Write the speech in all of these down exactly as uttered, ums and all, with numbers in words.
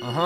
Uh-huh.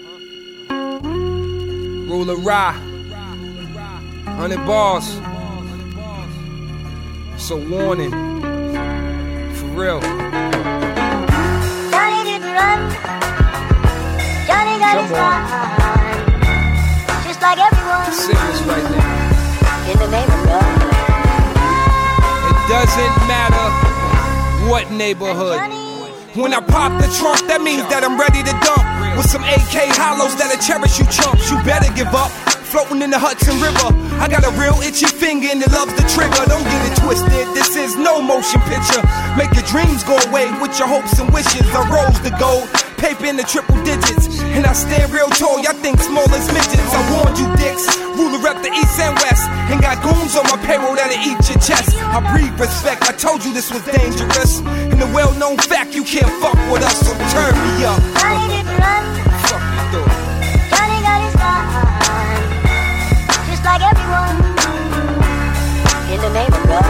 Ruler Ra. Hundred bars. It's a warning. For real. Johnny didn't run. Johnny got Come his on. run. Just like everyone. Serious right now. In the name of God. It doesn't matter what neighborhood. When I pop the trunk, that means that I'm ready to dump. With some A K hollows that'll cherish you chumps. You better give up. Floating in the Hudson River. I got a real itchy finger and it loves the trigger. Don't get it twisted, this is no motion picture. Make your dreams go away with your hopes and wishes. I rose the gold, paper in the triple digits. And I stand real tall, y'all think small as midgets. I warned you dicks, ruler rep the east and west. And got goons on my payroll that'll eat your chest. I breathe respect, I told you this was dangerous. And the well-known fact, you can't fuck with us, so turn me up. Johnny didn't run. Fuck you through. Johnny got his run. Just like everyone. In the name of God.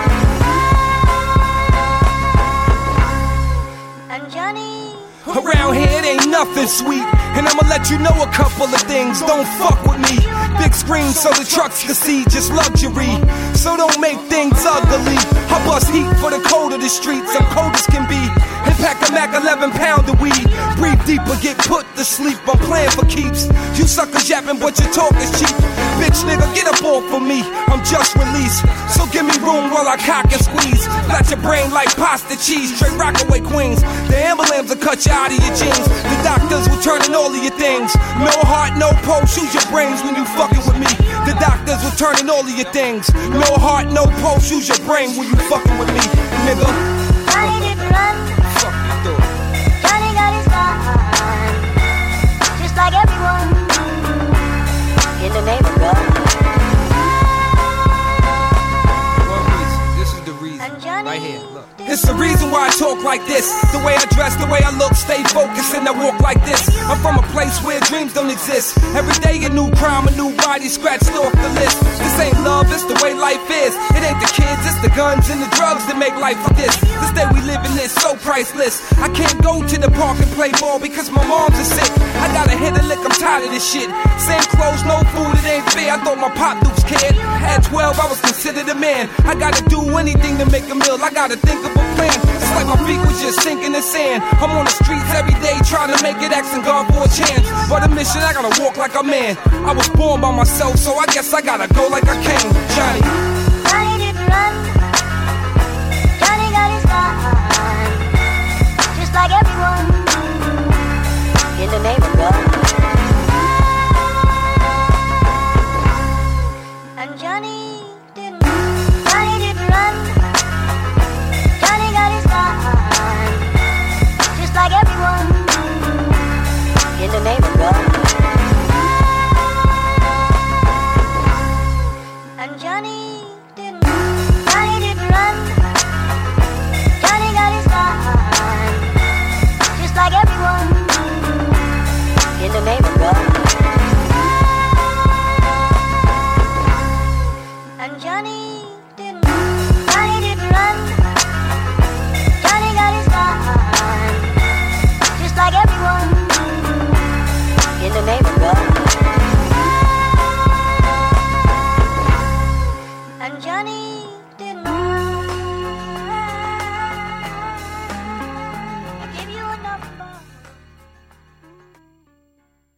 And Johnny. Around here it ain't nothing sweet. And I'ma let you know a couple of things. Don't fuck with me. Big screen so the trucks can see, just luxury. So don't make things ugly. I bust heat for the cold of the streets. I'm cold as can be. And pack a Mac eleven pound of weed. Breathe deeper, get put to sleep. I'm playing for keeps. You suckers yapping, but your talk is cheap. Bitch nigga, get up off of me. I'm just released. So give me room while I cock and squeeze. Flat your brain like pasta cheese. Straight Rockaway Queens. The ambulance will cut you out of your jeans. The doctors will turn in all of your things. No heart, no pulse. Use your brains when you fucking with me. The doctors will turn in all of your things. No heart, no pulse. Use your brain when you fucking with me, nigga. Johnny didn't run. Fuck you through. Johnny got his run. Just like everyone. In the name of God. One reason. This is the reason. And Johnny. Right here. Look. It's the reason why I talk like this. The way I dress, the way I look, stay focused and I walk like this. I'm from a place where dreams don't exist. Every day a new crime, a new body scratched off the list. This ain't love, it's the way life is. It ain't the kids, it's the guns and the drugs that make life like this. This day we live in this so priceless. I can't go to the park and play ball because my mom's is sick. I gotta hit a lick, I'm tired of this shit. Same clothes, no food, it ain't fair. I thought my pop dukes cared. At twelve, I was considered a man. I gotta do anything to make a meal. I gotta think of a plan. It's like my feet was just sinking in sand. I'm on the streets every day trying to make it, asking God for a chance. For the mission, I gotta walk like a man. I was born by myself, so I guess I gotta go like I came. Johnny.